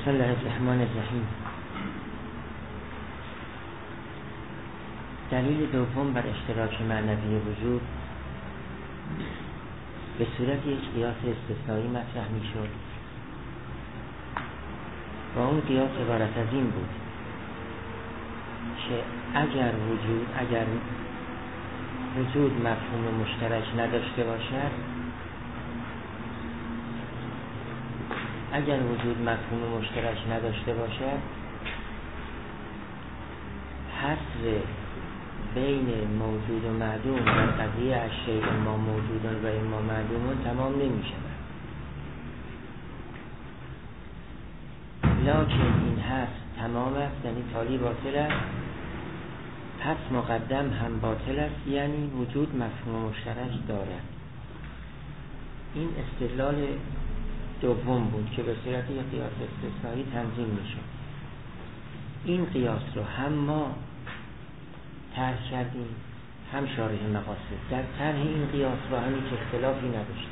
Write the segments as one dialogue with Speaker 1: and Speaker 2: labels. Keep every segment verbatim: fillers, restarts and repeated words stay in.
Speaker 1: بسم الله الرحمن الرحیم. دلیل دوم بر اشتراک معنوی وجود به صورت یک قیاس استثنایی مطرح می شد و اون قیاس عبارت از این بود که اگر وجود اگر وجود مفهوم مشترک نداشته باشد اگر وجود مفهوم مشترک نداشته باشد حصر بین موجود و معدوم در قضیه از شیء ما موجودن و اما معدومون تمام نمی شود. لکن این هست تمام است، یعنی تالی باطل است، پس مقدم هم باطل است، یعنی وجود مفهوم مشترک دارد. این استدلال دوم بود که به صورت یک قیاس استثنایی تنظیم می شود. این قیاس رو هم ما طرح کردیم هم شارح مقاصد. در طرح این قیاس با هم هیچ اختلافی نداشتیم.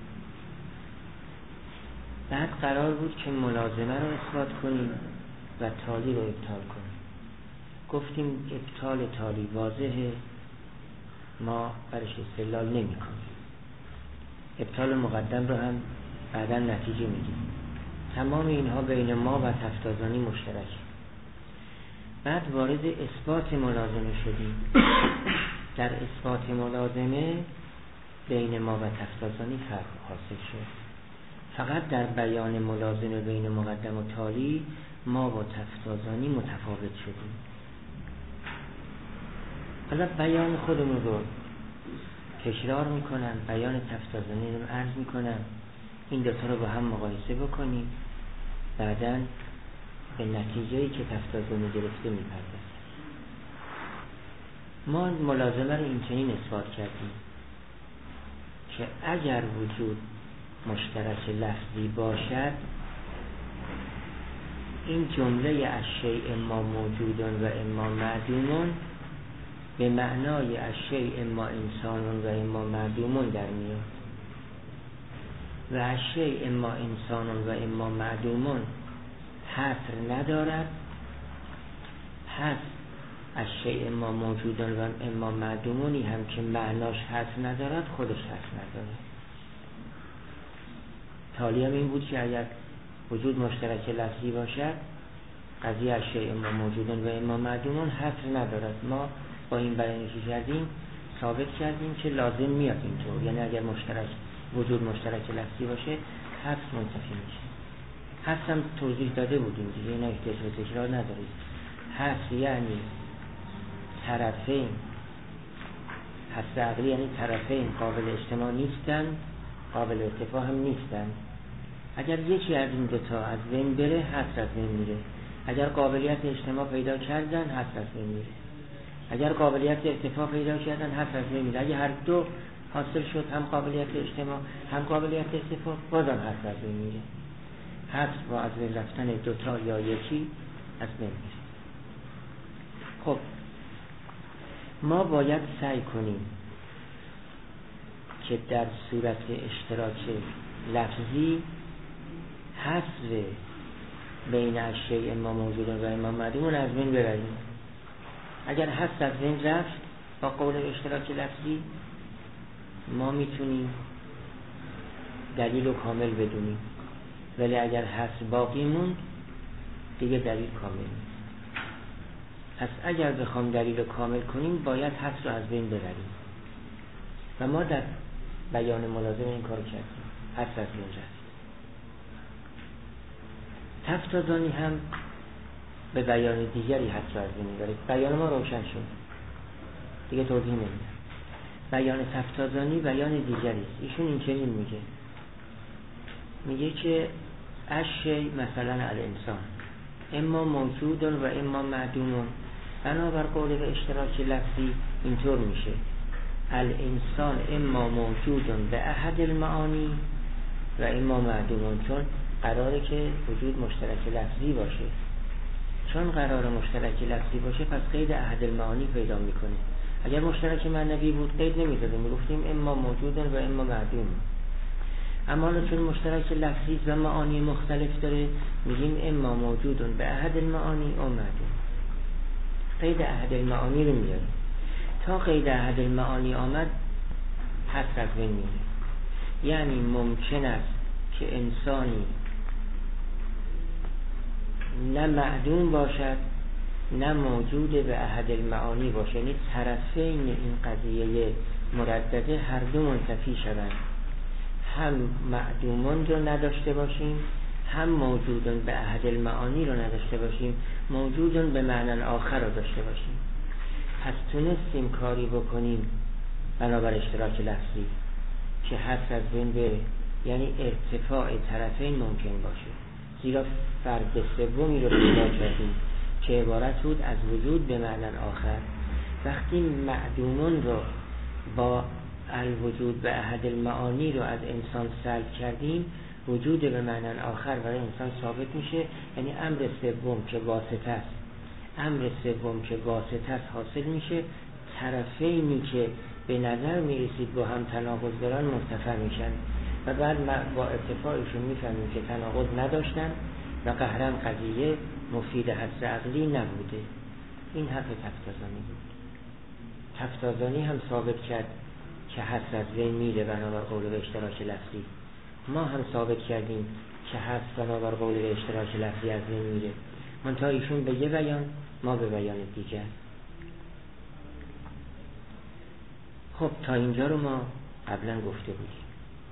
Speaker 1: بعد قرار بود که ملازمه رو اثبات کنیم و تالی رو ابطال کنیم. گفتیم ابطال تالی واضحه، ما برش استدلال نمی کنیم. ابطال مقدم رو هم بعدا نتیجه میگیم. تمام اینها بین ما و تفتازانی مشترک. بعد وارد اثبات ملازمه شدیم. در اثبات ملازمه بین ما و تفتازانی فرق حاصل شد. فقط در بیان ملازمه بین مقدم و تالی ما و تفتازانی متفاوت شدیم. حالا بیان خودمون رو تکرار میکنم، بیان تفتازانی رو عرض میکنم، این دوتا رو با هم مقایسه بکنیم، بعداً به نتیجه‌ای که تفتازانی گرفته میپردازیم. ما ملازمه رو این چنین اثبات کردیم که اگر وجود مشترک لفظی باشد، این جمله از شیء ما موجودون و اما معدومون به معنای از شیء ما انسانون و اما معدومون در میاد و از شیء ما انسانون و اما معدومون حصر ندارد، پس از شیء ما موجودون و اما معدومونی هم که معناش حصر ندارد خودش حصر ندارد. تالی هم این بود که اگر وجود مشترک لفظی باشد قضیه از شیء ما موجودون و اما معدومون حصر ندارد. ما با این بیانی که کردیم ثابت کردیم که لازم میاد اینطور، یعنی اگر مشترک وجود مشترک لفظی باشه حصر منتفی میشه. حصر هم توضیح داده بودیم دیگه، این احتیاج به تکرار ندارید. حصر یعنی طرفین، حصر عقلی یعنی طرفین قابل اجتماع نیستن، قابل ارتفاع هم نیستن. اگر یکی از این دوتا از بین بره حصر از بین میره. اگر قابلیت اجتماع پیدا کردن حصر از بین میره. اگر قابلیت ارتفاع پیدا کردن حصر از بین میره. اگر هر دو حاصل شد، هم قابلیت اجتماع هم قابلیت ارتفاع، بازم حصر از بین میره. حصر با از بین رفتن دوتا یا یکی از بین میره. خب ما باید سعی کنیم که در صورت اشتراک لفظی حصر بین اشیاء ما موجودون و اما معدومون از بین ببریم. اگر حصر از بین رفت با قول اشتراک لفظی ما میتونیم دلیل رو کامل بدونیم، ولی اگر حصر باقی موند دیگه دلیل کامل نیست. پس اگر بخوام دلیل رو کامل کنیم باید حصر رو از بین ببریم و ما در بیان ملازمه این کار کردیم. حصر از بین رفت. تفتازانی هم به بیان دیگری حصر از بین میبره. بیان ما روشن شد دیگه، توضیح نمیدم. بیان تفتازانی بیان دیگری است. ایشون این چنین میگه میگه که اشی مثلا الانسان اما موجودون و اما معدومون، بنابر قول به اشتراک لفظی اینطور میشه الانسان اما موجودون به احد المعانی و اما معدومون، چون قراره که وجود مشترک لفظی باشه. چون قرار مشترک لفظی باشه پس قید احد المعانی پیدا میکنه. اگر مشترک معنوی بود قید نمیزدیم، میگفتیم اما موجودن و اما معدوم. اما چون مشترک لفظی و معانی مختلف داره میگیم اما موجودون به احد المعانی او معدوم. قید احد المعانی رو میاریم. تا قید احد المعانی آمد هست از بین میره. یعنی ممکن است که انسانی نه معدوم باشد نه موجود به احد المعانی باشه، یعنی طرفین این قضیه مردده هر دو منتفی شوند، هم معدومون رو نداشته باشیم هم موجودون به احد المعانی رو نداشته باشیم، موجودون به معنی آخر رو داشته باشیم. پس تونستیم کاری بکنیم بنابر اشتراک لفظی که هست از بین بره، یعنی ارتفاع طرفین ممکن باشه. زیرا فرد سومی رو پیدا کردیم که عبارت بود از وجود به معنی آخر. وقتی معدومون رو با الوجود به احد المعانی رو از انسان سلب کردیم، وجود به معنی آخر برای انسان ثابت میشه. یعنی امر سوم که واسطه است امر سوم که واسطه است حاصل میشه، طرفینی که به نظر میرسید با هم تناقض دارن مرتفع میشن و بعد با ارتفاعشون میفهمیم که تناقض نداشتن و قهرن قضیه مفید حس عقلی نبوده. این حرف تفتازانی بود. تفتازانی هم ثابت کرد که حس از بین میره بنابر قول به اشتراک لفظی. ما هم ثابت کردیم که حس بنابر قول به اشتراک لفظی از بین میره، منتها ایشون به یه بیان ما به بیان دیگر. خب تا اینجا رو ما قبلا گفته بودیم.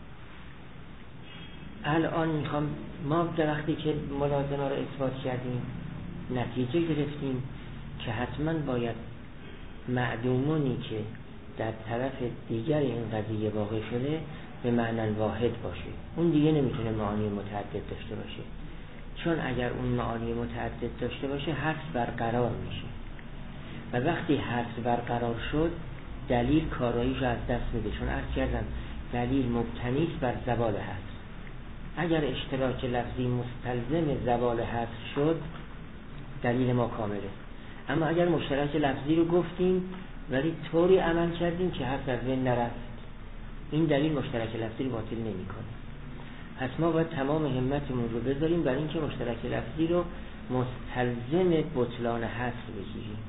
Speaker 1: الان میخوام ما در وقتی که ملازمه رو اثبات کردیم نتیجه گرفتیم که حتما باید معدومونی که در طرف دیگر این قضیه واقع شده به معنی واحد باشه. اون دیگه نمیتونه معانی متعدد داشته باشه، چون اگر اون معانی متعدد داشته باشه حدس برقرار میشه و وقتی حدس برقرار شد دلیل کاراییش از دست میده. چون عرض کردم دلیل مبتنی است بر زوال حدس. اگر اشتراک لفظی مستلزم زوال حدس شد دلیل ما کامله. اما اگر مشترک لفظی رو گفتیم ولی طوری عمل کردیم که حدس از بین نرفت، این دلیل مشترک لفظی رو باطل نمی‌کنه. پس ما باید تمام همتمون رو بذاریم برای اینکه مشترک لفظی رو مستلزم بطلان حدس بگیریم.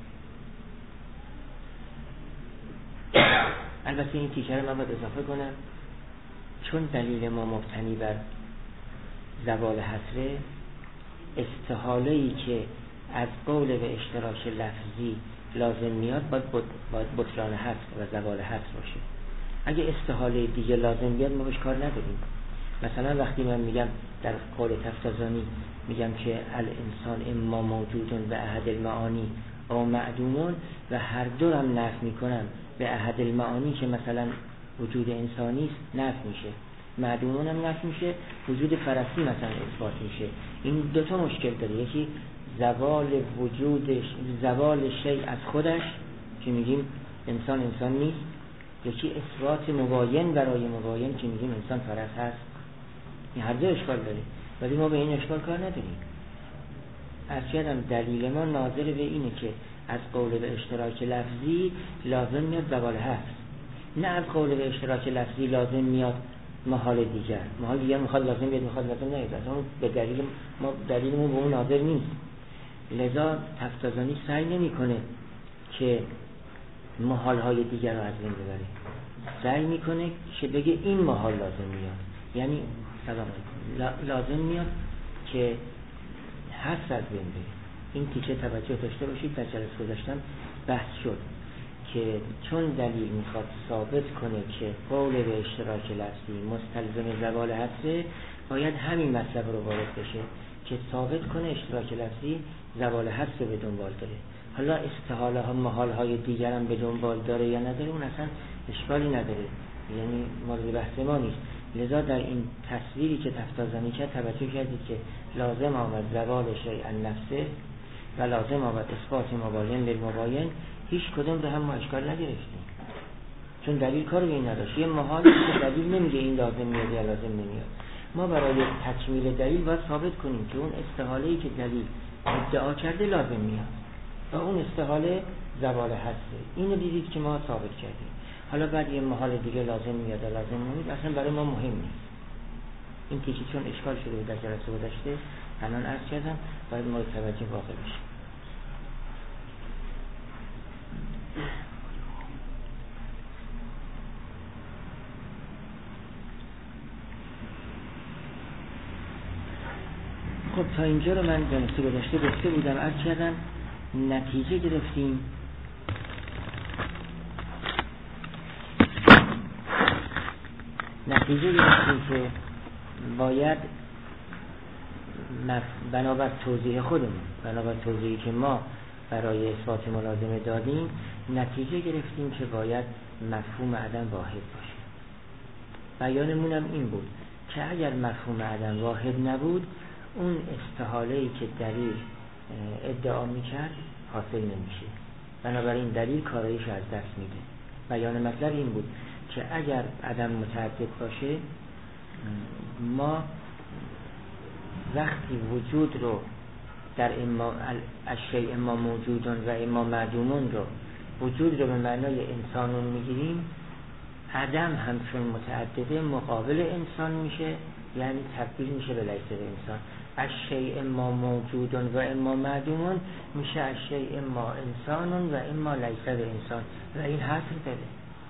Speaker 1: البته این تیکه رو من باید اضافه کنم، چون دلیل ما مبتنی بر زوال حصره، استحاله‌ای که از قول به اشتراک لفظی لازم میاد باید بطلان حصر و زوال حصر باشه. اگه استحاله دیگه لازم بیاد ما بهش کار نداریم. مثلا وقتی من میگم در قول تفتازانی میگم که الانسان اما موجودون به احد المعانی او معدومون و هر دو هم نفی میکنم، به احد المعانی که مثلا وجود انسانی است نفی میشه، معدومون هم نفی میشه، وجود فرسی مثلا اثبات میشه. این دوتا مشکل داره، یکی زوال وجودش، زوال شیء از خودش که میگیم انسان انسان نیست، یکی اثبات مباین برای مباین که میگیم انسان فرس هست. این هر دو اشکال داره ولی ما به این اشکال کار نداریم. از کردم دلیل ما ناظر به اینه که از قول به اشتراک لفظی لازم میاد زوال هست، نه از قول به اشتراک لفظی لازم میاد محال دیگر. محال دیگر میخواد لازم بیاد، میخواد لازم نیاد. اصلا به دلیل ما دلیلمون به اون ناظر نیست. لذا تفتازانی سعی نمیکنه که محال های دیگر رو از بین ببره، سعی میکنه که بگه این محال لازم میاد، یعنی سلام لازم میاد که هست از بین بره. این تیکه توجه داشته باشید. در جلسه گذاشتم بحث شد که چون دلیل میخواد ثابت کنه که قول به اشتراک لفظی مستلزم زوال حصره، باید همین مطلب رو وارد بشه که ثابت کنه اشتراک لفظی زوال حصر به دنبال داره. حالا استحاله ها محال های دیگر هم به دنبال داره یا نداره اون اصلا اشکالی نداره، یعنی مورد بحث ما نیست. لذا در این تصویری که تفتازانی کرد توجه کردید که لازم آمد زوال شیء النفسه و لازم آمد اثبات مباین بالمباین. هیچ کدوم رو هم ما اشکال نگرفتیم چون دلیل کار به این نداشت. یه محالی که دلیل نمیگه این لازم میاد یا لازم نمیاد. ما برای تکمیل دلیل باید ثابت کنیم که اون استحاله‌ای که دلیل ادعا کرده لازم میاد و اون استحاله زوال هسته. اینو دیدید که ما ثابت کردیم. حالا بعد یه محال دیگه لازم میاد یا لازم نمیاد اصلا برای ما مهم نیست. این تیکه چون اشکال شده بود در جلسه گذشته الان عرض کردم باید مورد توجه واقع بشه. خب تا اینجا رو من جلسه گذشته گفته بودم، عرض کردم نتیجه گرفتیم نتیجه گرفتیم که باید بنابر توضیح خودمون، بنابر توضیحی که ما برای اثبات ملازمه دادیم، نتیجه گرفتیم که باید مفهوم عدم واحد باشه. بیانمون هم این بود که اگر مفهوم عدم واحد نبود، اون استحاله‌ای که دلیل ادعا میکرد حاصل نمیشه، بنابراین دلیل کارایش از دست میده. بیان مطلب این بود که اگر عدم متعدد باشه، ما وقتی وجود رو در اما الشیء اما موجودون و اما معدومون رو وجود رو به معنای انسانون میگیریم، عدم هم چون متعدده مقابل انسان میشه، یعنی تبدیل میشه به لیس انسان. الشیء اما موجودون و اما معدومون میشه الشیء اما انسانون و اما لیس انسان و این حصر داره.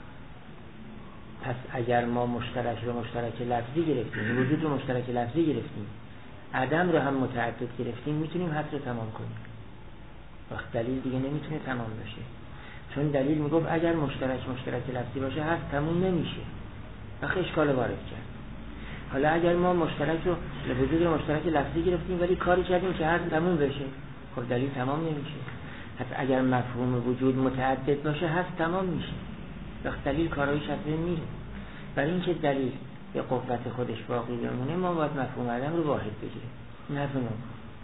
Speaker 1: پس اگر ما مشترک رو مشترک لفظی گرفتیم، وجود رو مشترک لفظی گرفتیم، عدم رو هم متعدد گرفتیم، میتونیم حصر رو تمام کنیم. وقت دلیل دیگه نمیتونه تمام بشه، چون دلیل میگفت اگر مشترک مشترک لفظی باشه حصر تموم نمیشه، وقت اشکال وارد کرد. حالا اگر ما مشترک رو وجود رو مشترک لفظی گرفتیم ولی کاری کردیم که حصر تموم بشه، خب دلیل تمام نمیشه. پس اگر مفهوم وجود متعدد باشه حصر تمام میشه، وقت دلیل کارایش از بین میره. برای اینکه دلیل به قوت خودش باقی بمونه، ما باید مفهوم عدم رو واحد بگیریم. این حرف نمی‌کنه.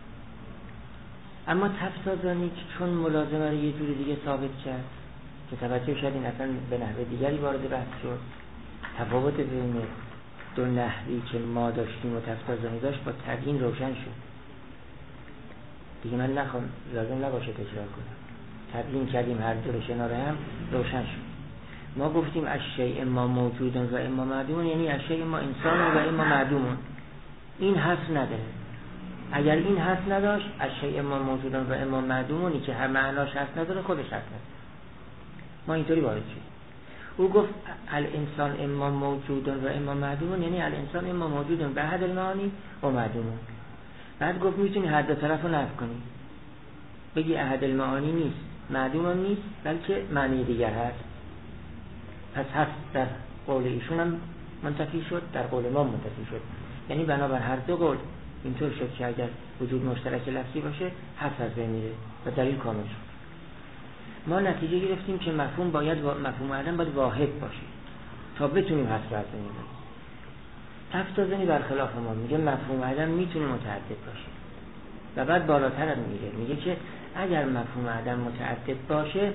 Speaker 1: اما تفسیرانی چون ملازمه رو یه جور دیگه ثابت کرد که توجه شد این اصلا به نحوه دیگری وارد بحث شد، تفاوت بین دو نحوی که ما داشتیم و تفسیرانی داشت با تبیین روشن شد. دیگه من نخوام، لازم نباشه تکرار کنم. تبیین کردیم هر دو رو کنار هم روشن شد. ما گفتیم الشیء اما موجودون و اما معدومون، یعنی الشیء اما انسان و اما معدومون. این حصر نداره. اگر این حصر نداشت، الشیء اما موجودون و اما معدومونی که هر معناش حصر نداره خودش حصر نداره. ما اینطوری وارد شدیم. او گفت الانسان اما موجودون و اما معدومون، یعنی الانسان اما موجودون به احد المعانی و معدومون. بعد گفت میتونی هر دو طرف رو نفی کنی، بگی احد المعانی نیست، معدوم نیست، بلکه معنی دیگر هست. پس هست در قول ایشون هم منتفی شد، در قول ما منتفی شد. یعنی بنابر هر دو قول اینطور شد که اگر وجود مشترک لفظی باشه هست از بین میره و دلیل کامل شد. ما نتیجه گرفتیم که مفهوم باید و... مفهوم عدم باید واحد باشه تا بتونیم هست رو از بین ببریم. تفتازنی برخلاف ما میگه مفهوم عدم میتونه متعدد باشه و بعد بالاتر هم میگه میگه که اگر مفهوم عدم متعدد باشه،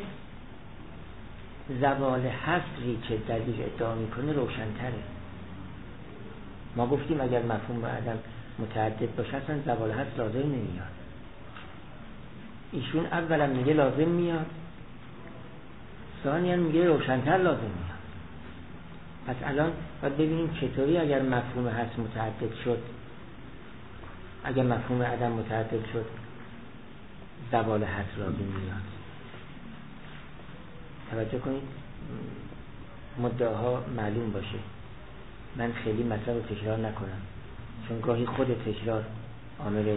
Speaker 1: زوال حصری که دلیل ادعا میکنه روشن‌تره. ما گفتیم اگر مفهوم عدم متعدد باشه اصلا زوال حصر لازم نمیاد. ایشون اولا میگه لازم میاد، ثانیاً میگه روشن‌تر لازم میاد. پس الان باید ببینیم چطوری اگر مفهوم حصر متعدد شد، اگر مفهوم عدم متعدد شد زوال حصر لازم میاد. توجه کنید مدعاها معلوم باشه، من خیلی مطلب رو تکرار نکنم، چون گاهی خود تکرار عامل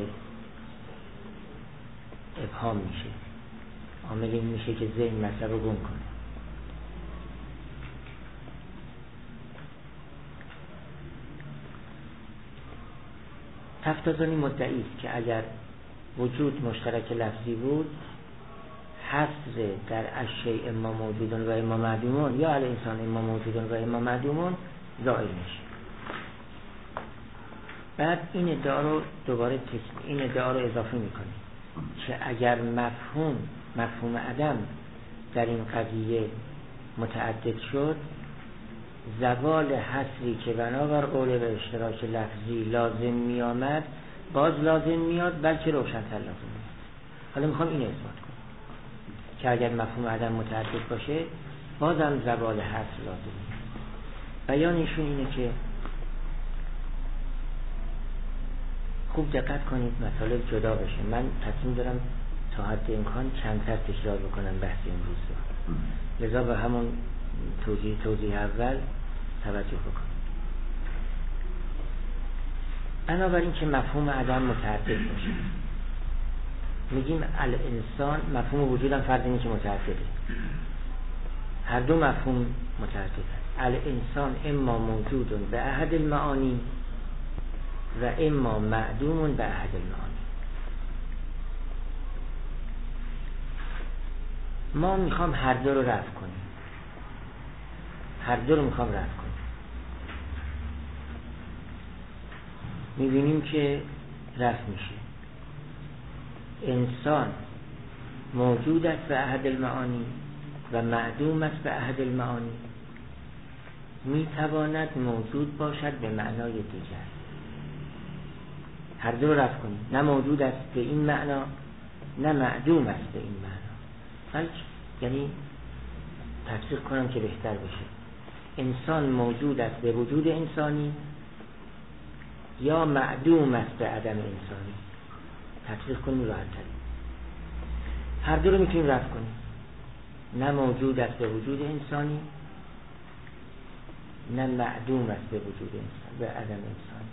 Speaker 1: ابهام میشه، عامل این میشه که ذهن مطلب رو گم کنه. تفتازانی مدعی است که اگر وجود مشترک لفظی بود، حصر در الشیء اما موجودون و اما معدومون یا الانسان اما موجودون و اما معدومون ظاهر میشه. بعد این ادعا رو دوباره این ادعا رو اضافه میکنه که اگر مفهوم مفهوم عدم در این قضیه متعدد شد، زوال حصری که بنابر قول به اشتراک لفظی لازم می آمد باز لازم میاد، بلکه روشن‌تر لازم میاد. حالا میخوام این اثبات کنم که اگر مفهوم عدم متعدد باشه بازم زوال حصر لازم میاد. بیان ایشون اینه که خوب دقت کنید مطالب جدا بشه. من تصمیم دارم تا حد امکان کمتر تکرار بکنم بحث امروز رو، لذا به همون توضیح توضیح اول توجه بکنید. بنابراین که مفهوم عدم متعدد باشه، میگیم الانسان، مفهوم وجود هم فرض اینه که متعدده، هر دو مفهوم متعدد هست. الانسان اما موجود به احد المعانی و اما معدوم به احد المعانی. ما میخوام هر دو رو رفع کنیم، هر دو رو میخوام رفع کنیم. میبینیم که رفع میشه. انسان موجود است به احد المعانی و معدوم است به احد المعانی. میتواند موجود باشد به معنای دیگر. هر دو رو رفع کنیم، نه موجود است به این معنا نه معدوم است به این معنا. بلکه یعنی تفسیر کنم که بهتر بشه. انسان موجود است به وجود انسانی یا معدوم است به عدم انسانی. تفسیر کنیم راحت تر. هر دو رو میتونیم رفع کنیم. نه موجود است به وجود انسانی نه معدوم است به وجود انسان، به عدم انسانی.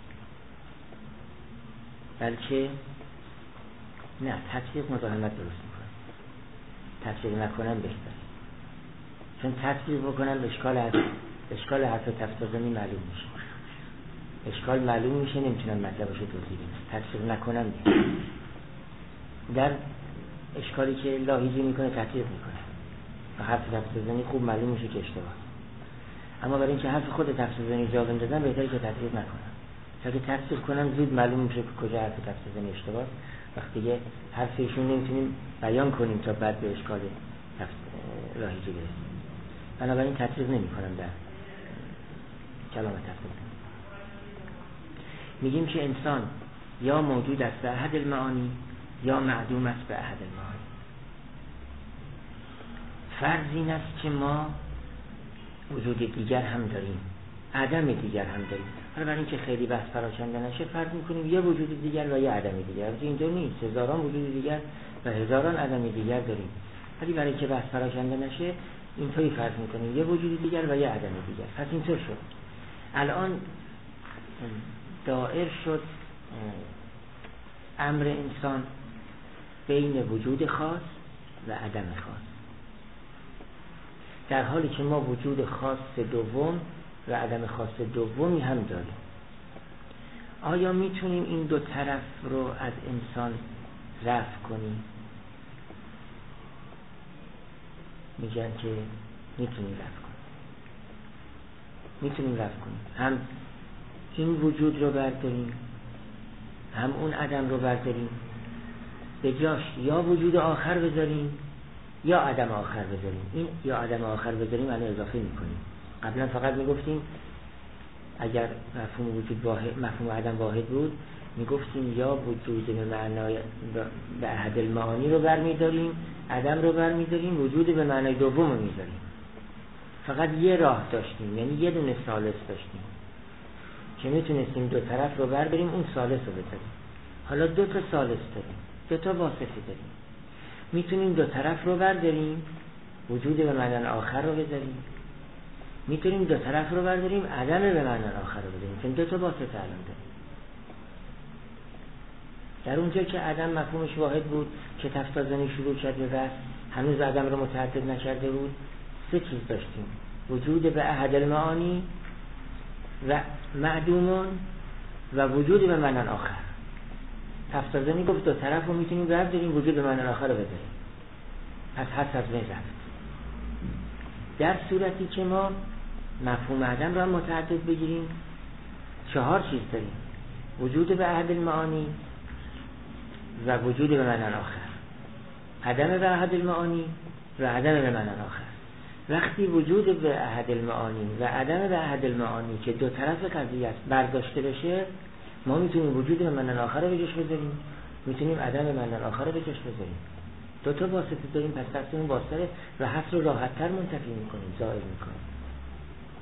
Speaker 1: بلکه نه، تفسیر مزاحمت درست میکنه. تفسیر نکنم بهتر، چون تفسیر بکنم اشکال هست، اشکال حرف تفسیرزنی معلوم میشه، اشکال معلوم میشه، نمیتونم مطلبش رو توضیح بدم. تفسیر نکنم بهتر. در اشکالی که لاحظی میکنه تفسیر میکنه و حرف تفسیرزنی خوب معلوم میشه که اشتباه. اما برای اینکه حرف خود تفسیرزنی جا بندازم بهتره که تفسیر نکنم. تا که تفسیر کنم زود معلوم میشه که کجا حرف تفسیرزنی اشتباه. وقتی یه حرفشون نمیتونیم بیان کنیم تا بعد به اشکال لاحظی برسیم. بنابراین تفسیر نمیکنم در کلام تفسیرزنی. میگیم که انسان یا موجود است به احد المعانی یا معدوم است به احد المعانی. فرض این است که ما وجود دیگر هم داریم، عدم دیگر هم داریم. حالا برای اینکه خیلی بحث پراکنده نشه فرض میکنیم یه وجود دیگر و یه عدم دیگر. البته اینطور نیست، هزاران وجود دیگر و هزاران عدم دیگر داریم. ولی برای اینکه بحث پراکنده نشه اینطوری فرض میکنیم یه وجود دیگر و یه عدم دیگر. پس اینطور شد. الان دائر شد امر انسان بین وجود خاص و عدم خاص، در حالی که ما وجود خاص دوم و عدم خاص دومی هم داریم. آیا میتونیم این دو طرف رو از انسان رفع کنیم؟ میگن که میتونیم رفع کنیم. میتونیم رفع کنیم. هم این وجود رو برداریم هم اون عدم رو برداریم، به جاش یا وجود آخر بذاریم یا عدم آخر بذاریم. این یا عدم آخر بذاریم الان اضافه میکنیم. قبلا فقط میگفتیم اگر مفهوم وجود واحد، مفهوم عدم واحد بود، میگفتیم یا وجود به معنای به احد المعانی رو برمیداریم، عدم رو برمیداریم، وجود به معنای دوم رو میذاریم. فقط یه راه داشتیم، یعنی یه دونه ثالث داشتیم که میتونستیم دو طرف رو برداریم، اون ثالث رو بذاریم. حالا دو تا ثالث داریم، دو تا واسطه داریم. میتونیم دو طرف رو برداریم، وجود به معنای آخر رو بذاریم. میتونیم دو طرف رو برداریم، عدم به معنای آخر رو بذاریم. چون دو تا واسطه الان داریم. در اونجا که عدم مفهومش واحد بود که تفسیرزنی شروع کرد به بحث، هنوز عدم رو متعدد نکرده بود، سه چیز داشتیم: وجود به احد المعانی و معدومون و وجود به معنای آخر. تفسیرزنی گفت دو طرف رو میتونیم برداریم، وجود به معنای آخر رو بذاریم. پس حس از بین رفت. در صورتی که ما مفهوم عدم رو هم متعدد بگیریم، چهار چیز داریم: وجود به احد المعانی و وجود به معنای آخر، عدم به احد المعانی و عدم به معنای آخر. وقتی وجود به احد المعانی و عدم به احد المعانی که دو طرف قضیه است برداشته بشه، ما میتونیم وجود به معنای آخر رو بجاش بذاریم، میتونیم عدم به معنای آخر رو بجاش بذاریم. دو تا واسطه داریم، پس تقسیم واسطه و حس رو راحت تر منتفی میکنیم، زائل میکنیم.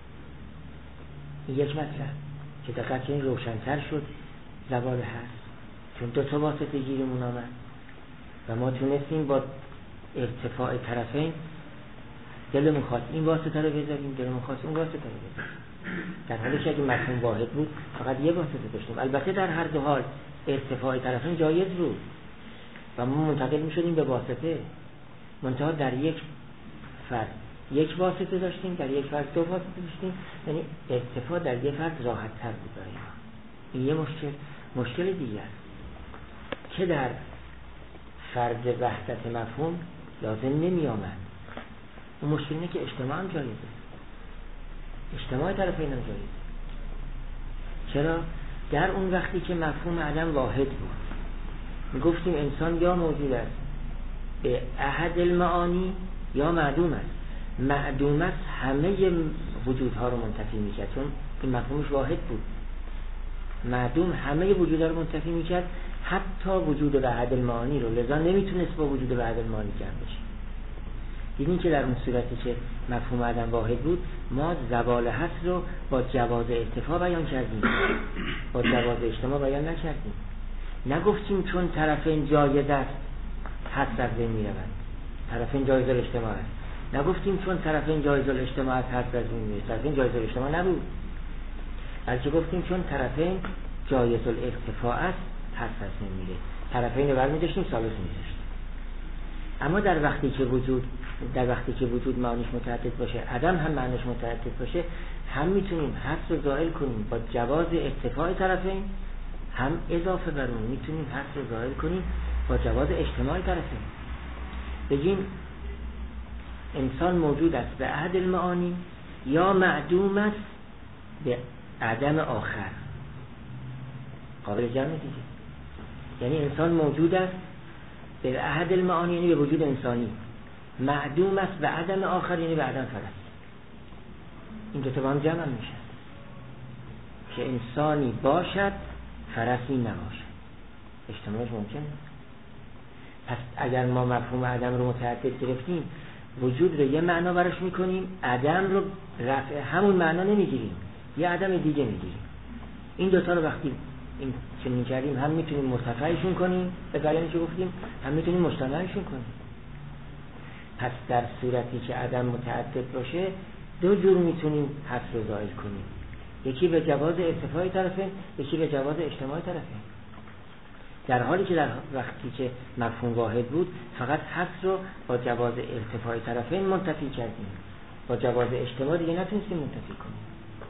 Speaker 1: این یک مطلب که دقیقا این روشن‌تر شد زوال حس. چون دو تا واسطه گیرمون آمد و ما تونستیم با ارتفاع طرفین دلمون خواست این واسطه رو بذاریم، دلمون خواست اون واسطه رو بذاریم، در حالی که اگه مفهوم واحد بود فقط یه واسطه داشتیم. البته در هر دو حال ارتفاع طرفین جایز بود و ما منتقل می‌شدیم به واسطه، منتها در یک فرد یک واسطه داشتیم، در یک فرد دو واسطه داشتیم، یعنی ارتفاع در یک فرد راحت تر بود برای ما. این یه مشکل. مشکل دیگر که در فرد وحدت مفهوم لازم نمی آمد، اون مشکل اینه که اجتماع هم جایزه، اجتماع طرفین هم جایزه. چرا؟ در اون وقتی که مفهوم عدم واحد بود میگفتیم انسان یا موجود است به احد المعانی یا معدوم است. معدوم است همه وجودها رو منتفی میکرد، چون این مفهومش واحد بود. معدوم همه وجودها رو منتفی میکرد، حتی وجود به احد المعانی رو، لذا نمیتونست با وجود به احد المعانی جمع بشه. دیدین که در اون صورتی که مفهوم عدم واحد بود ما زوال هست رو با جواز ارتفاع بیان کردیم، با جواز اجتماع بیان نکردیم. نگفتیم چون طرفین جایز است هست از بین میروند، طرفین جایز الاجتماع است. نگفتیم چون طرفین جایز الاجتماع است هست از بین میروند، طرفین جایز الاجتماع نبود، بلکه گفتیم چون طرفین جایز الارتفاع است هست از بین میره، طرفین رو برمی‌داشتیم ثالث می‌ذاشتیم. اما در وقتی که وجود در وقتی که وجود معنیش متعدد باشه، عدم هم معنیش متعدد باشه، هم میتونیم حذف رو زائل کنیم با جواز ارتفاع طرفین، هم اضافه بر اون میتونیم حذف رو زائل کنیم با جواز اجتماع طرفین. بگیم انسان موجود است به احد المعانی یا معدوم است به عدم آخر. قابل جمع دیگه، یعنی انسان موجود است به احد المعانی یعنی به وجود انسانی، معدوم است به عدم آخر یعنی به عدم فرست. این دو تا با هم جمع میشن که انسانی باشد فرسی نباشد، اجتماعش ممکنه. پس اگر ما مفهوم عدم رو متعدد گرفتیم، وجود رو یه معنا براش میکنیم، عدم رو رفع همون معنا نمیگیریم، یه عدم دیگه میگیریم. این دوتا رو وقتی این چنین کردیم هم میتونیم مرتفعشون کنیم به دلیلی که گفتیم، هم میتونیم مجتمعشون کنیم. پس در صورتی که عدم متعدد باشه دو جور میتونیم حذف رو زائل کنیم، یکی به جواز ارتفاع طرفین، یکی به جواز اجتماع طرفین. در حالی که در وقتی که مفهوم واحد بود فقط حذف رو با جواز ارتفاع طرفین منتفی کردیم، با جواز اجتماع دیگه نتونستیم منتفی کنیم.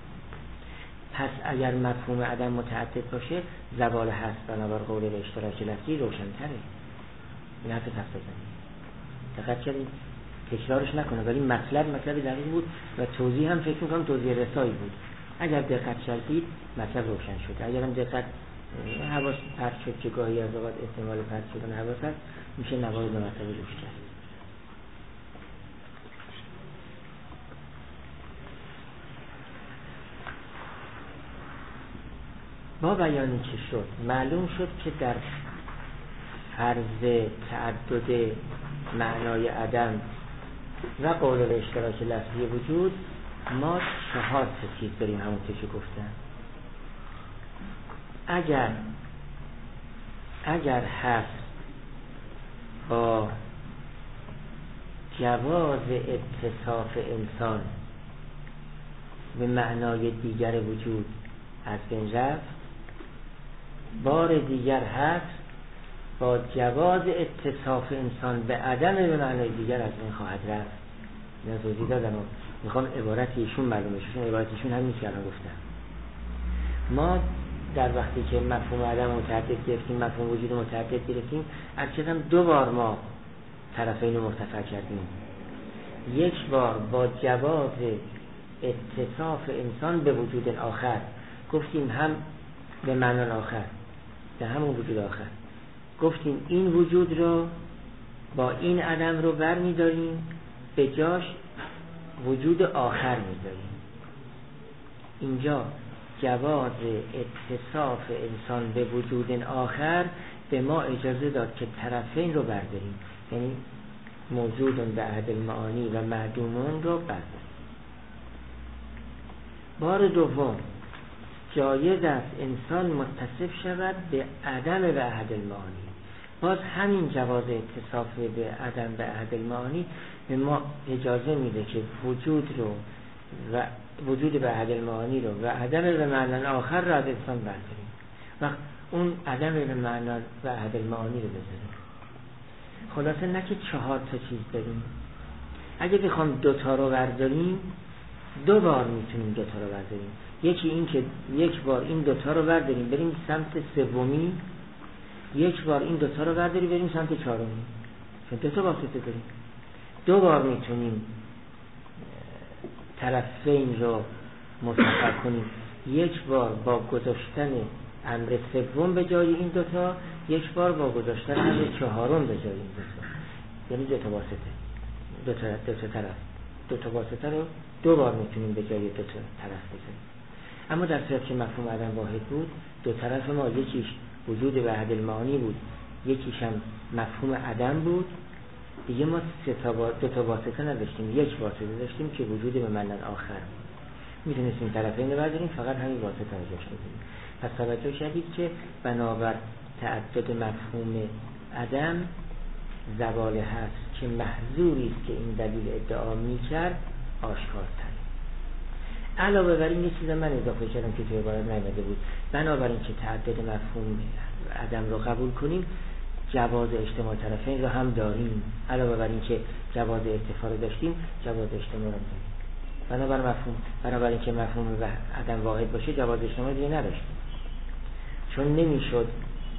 Speaker 1: پس اگر مفهوم عدم متعدد باشه زوال هست بنابر قول اشتراک لفظی روشن‌تره. این حرف تفت بزنید، دقت کنید، تکرارش نکنه، ولی مطلب مطلب دقیق بود و توضیح هم فکر میکنم توضیح رسایی بود. اگر دقت کردید مطلب روشن شد، اگر هم دقت حواس پرت شد که گاهی از اوقات احتمال پرت شدن حواس هست، میشه نوارد مطلب روش کرد. با بیانی که شد معلوم شد که در فرض تعدد معنای عدم و قول اشتراک لفظی وجود ما چهار چیز داریم، همونطور که گفتم. اگر اگر هست با جواز اتصاف انسان به معنای دیگر وجود از بین رفت، بار دیگر هست با جواز اتصاف انسان به عدم به معنای دیگر از بین خواهد رفت. اینا توضیح دادم و میخوام عبارت ایشون معلومه، چون عبارت ایشون هم نیست که الان گفتم. ما در وقتی که مفهوم عدم متعدد گرفتیم، مفهوم وجود متعدد گرفتیم، از کدام دو بار ما طرفین رو مرتفع کردیم. یک بار با جواز اتصاف انسان به وجود آخر، گفتیم هم به معنی آخر، به همون وجود آخر، گفتیم این وجود رو با این عدم رو بر می‌داریم، به جاش وجود آخر می‌داریم. اینجا جواز اتصاف انسان به وجود آخر به ما اجازه داد که طرفین رو برداریم، یعنی موجودون به احد المعانی و معدومون رو برداریم. بار دوم جایز است انسان متصف شود به عدم وحدت المعانی. باز همین جواز اتصاف به عدم وحدت المعانی به ما اجازه میده که وجود رو و وجود وحدت المعانی رو و عدم به معنی آخر رو از انسان برداریم و اون عدم به معنی وحدت المعانی رو بذاریم. خلاصه نه که چهار تا چیز داریم. اگه بخوام دوتا رو برداریم دو بار میتونیم دوتا رو برداریم. یکی این که یک بار این دوتا رو برداریم بریم سمت سومی، یک بار این دوتا رو برداریم بریم سمت چهارمی، چون دوتا واسطه داریم. دو بار میتونیم طرفین رو مصفر کنیم، یک بار با گذاشتن امر سوم به جای این دوتا، یک بار با گذاشتن امر چهارم به جای این دوتا، یعنی دوتا واسطه، دوتا دوتا طرف، دوتا واسطه رو دو بار میتونیم به جای دوتا طرف بذاریم. اما در صورت که مفهوم عدم واحد بود، دو طرف ما یکیش وجود وحدت المعانی بود، یکیش هم مفهوم عدم بود. دیگه ما سه تا دو تا واسطه نداشتیم، یک واسطه داشتیم که وجود به معنی آخر. میتونستیم طرفین رو برداریم، فقط همین واسطه رو داشته بودیم. پس توجه شدید که بنابر تعدد مفهوم عدم زوال هست که محظوری است که این دلیل ادعا میکرد آشکارتر. علاوه بر این یه چیز من اضافه کردم که توی عبارت نیامده بود. بنابراین که تعدد مفهوم عدم رو قبول کنیم، جواز اجتماع طرفین رو هم داریم. علاوه بر این که جواز اتفاق داشتیم، جواز اجتماع رو داریم. بنابر مفهوم بنابراین که مفهوم عدم واحد باشه، جواز اجتماع دیگه نداشتیم. چون نمیشد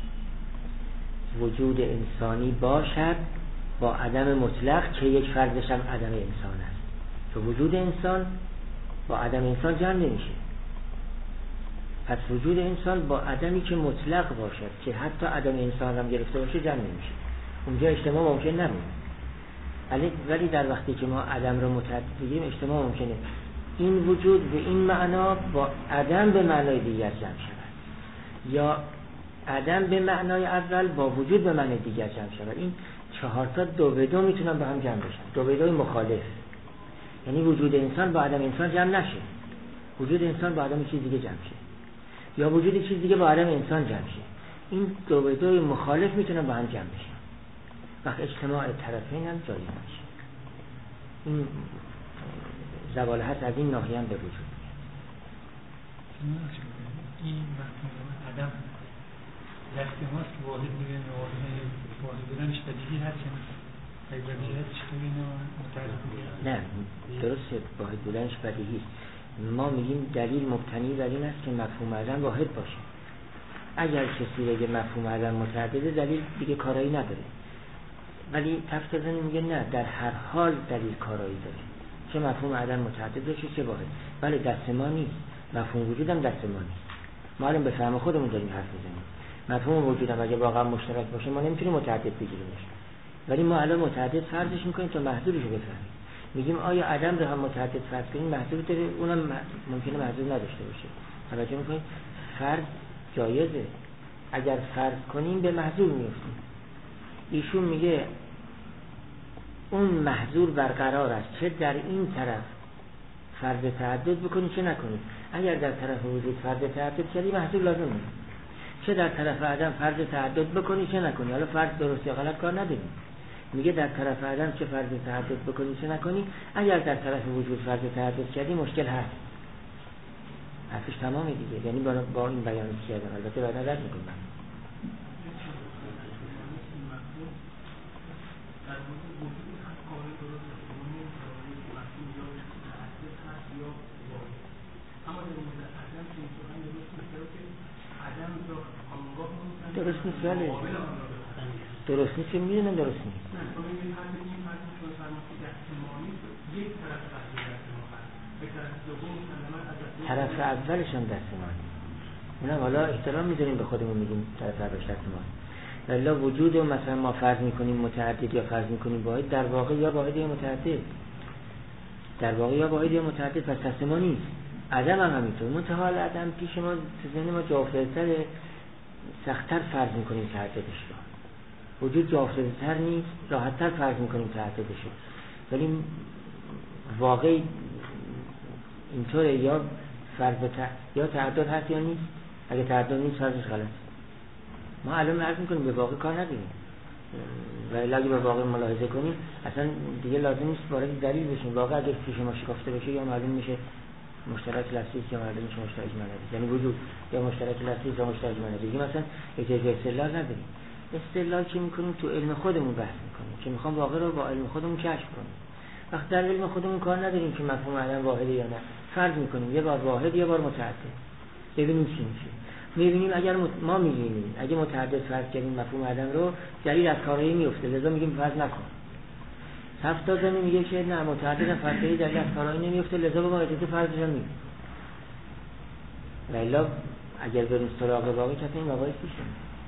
Speaker 1: وجود انسانی باشد با عدم مطلق که یک فردش هم عدم انسان است. چون وجود انسان با عدم انسان جمع نمیشه. پس وجود انسان با عدمی که مطلق باشد که حتی عدم انسان هم گرفته باشه جمع نمیشه. اونجا اجتماع ممکن نبود. ولی ولی در وقتی که ما عدم رو متعدد بگیریم، اجتماع ممکنه. این وجود به این معنا با عدم به معنای دیگر جمع شود، یا عدم به معنای اول با وجود به معنای دیگر جمع شود. این چهار تا دو به دو میتونن با هم جمع بشن، دو به دوی مخالف. یعنی وجود انسان با عدم انسان جمع نشه، وجود انسان با عدم چیز دیگه جمع شه، یا وجود چیز دیگه با عدم انسان جمع شه. این دو به دوی مخالف میتونن با هم جمع بشن. وقت اجتماع طرفین هم جایز میشه. این زوال هست از این ناحیه هم به وجود میاد.
Speaker 2: این وقتی عدم دست ماست که واحد میگه واحد بودنش بدیهی هست یا نه؟ بدیهی هست چطور اینو متعرض
Speaker 1: نه درسته، واحد بودنش بدیهی است. ما میگیم دلیل مبتنی بر این است که مفهوم عدم واحد باشه. اگر کسی بگه مفهوم عدم متعدده، دلیل دیگه کارایی نداره. ولی تفتزنی میگه نه، در هر حال دلیل کارایی داره، چه مفهوم عدم متعدد باشه چه واحد. ولی دست ما نیست، مفهوم وجود هم دست ما نیست. ما الان به فهم خودمون داریم حرف میزنیم. مفهوم وجود هم اگه واقعا مشترک باشه ما نمیتونیم متعدد بگیریمش، ولی ما الان متعدد فرضش میکنیم تا محدودش رو بفهمیم. میگیم آیا عدم رو هم متعدد فرض کنیم، محدود داره، اونم ممکنه محدود نداشته باشه. توجه میکنید؟ فرض جایزه. اگر فرض کنیم به محظور میفتیم. ایشون میگه اون محظور برقرار است، چه در این طرف فرض تعدد بکنی چه نکنی. اگر در طرف وجود فرض تعدد کردی محظور لازم نیست، چه در طرف عدم فرض تعدد بکنی چه نکنی. حالا فرض درست یا غلط کار نداریم. میگه در طرف عدم چه فرض تعدد بکنی چه نکنی. اگر در طرف وجود فرض تعدد کردی مشکل هست. حرفش تمامه دیگه. یعنی با, با این بیان کردم. البته بعدا رد میکنم. درست نیست. ولی درست نیست که میدونم درست نیست. طرف اولش هم دست ما، اونم حالا احترام میذاریم به خودمون، میگیم طرف اولش دست ما. ولی وجود رو مثلا ما فرض میکنیم متعدد یا فرض میکنیم واحد، در واقع یا واحد یا متعدد، در واقع یا واحد یا متعدد، پس دست ما نیست. عدم هم همینطور. منتها عدم پیش ما ذهن ما جا افتاده‌تر، سخت‌تر فرض میکنیم تعددش رو. وجود جا افتاده‌تر نیست، راحت‌تر فرض میکنیم تعددش رو. ولی واقعی اینطوره، یا فرض ت... یا تعدد هست یا نیست. اگه تعدد نیست فرضش غلط. ما الان عرض میکنیم به واقع کار نداریم و اگه به واقع ملاحظه کنیم اصلا دیگه لازم نیست وارد دلیل بشیم. واقع اگه پیش ما شکافته بشه یا معلوم میشه مشترک لفظی یا معلوم میشه مشترک معنوی، یعنی وجود یا مشترک لفظی یا مشترک معنوی. دیگه مثلا احتیاج به استدلال نداریم. استدلال چی میکنیم؟ تو علم خودمون بحث میکنیم که میخوام واقع رو با علم خودمون کشف کنیم. وقتی در علم خودمون کار نداریم که مفهوم عدم واحده یا نه، فرض میکنیم یه بار واحد یه بار متعدد، ببینیم چی میشه. میبینیم اگر ما میبینیم اگه متعدد فرض کردیم مفهوم عدم رو، دلیل از کارایی میفته، لذا میگیم فرض نکن. هفتاد زمین میگه که نه متعدد فرض کردی دلیل از کارایی نمیفته، لذا با اجازه فرضش هم میگیم. والا اگر بریم سراغ واقعی کسی این مباحث میشه.